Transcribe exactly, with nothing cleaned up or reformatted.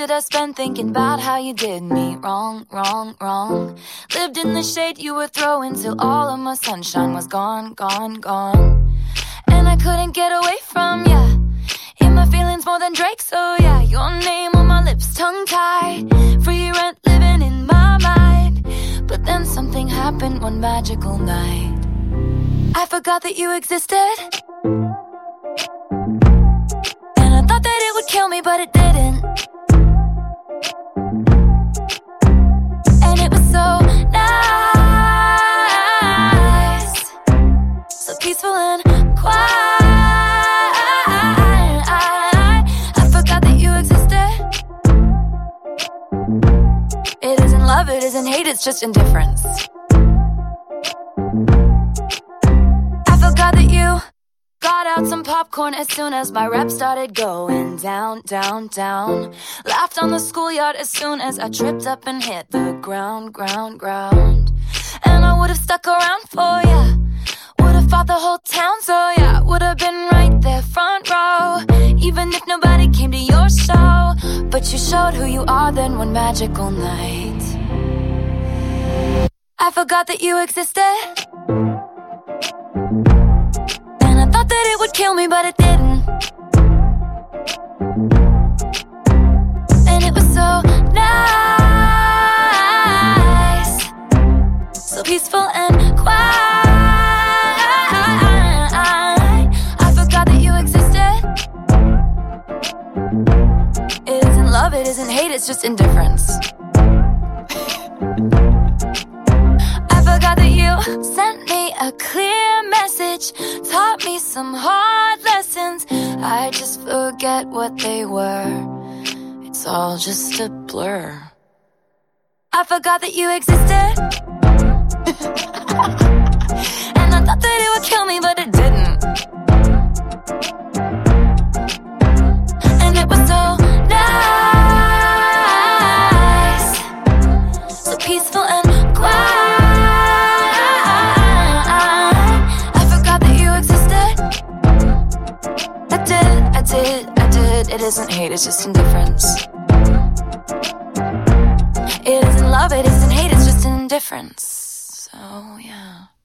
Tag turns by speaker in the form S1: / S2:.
S1: did I spend thinking about how you did me wrong, wrong, wrong? Lived in the shade you were throwing till all of my sunshine was gone, gone, gone. And I couldn't get away from ya. In my feelings more than Drake, so yeah. Your name on my lips, tongue-tied. Free rent living in my mind. But then something happened one magical night. I forgot that you existed. And I thought that it would kill me, but it didn't. And it was so nice, so peaceful and quiet. I forgot that you existed. It isn't love, it isn't hate, it's just indifference. I forgot that you got out some popcorn as soon as my rep started going down, down, down. Laughed on the schoolyard as soon as I tripped up and hit the ground, ground, ground. And I would've stuck around for ya. Would've fought the whole town, so yeah. Would've been right there front row, even if nobody came to your show. But you showed who you are then one magical night. I forgot that you existed. I thought that it would kill me, but it didn't. And it was so nice, so peaceful and quiet. I forgot that you existed. It isn't love, it isn't hate, it's just indifference. I forgot that you sent me a clear message, taught me some hard lessons. I just forget what they were. It's all just a blur. I forgot that you existed. And I thought that it would kill me, but it didn't. And it was so nice, so peaceful and quiet. I did, I did, it isn't hate, it's just indifference. It isn't love, it isn't hate, it's just indifference. So, yeah.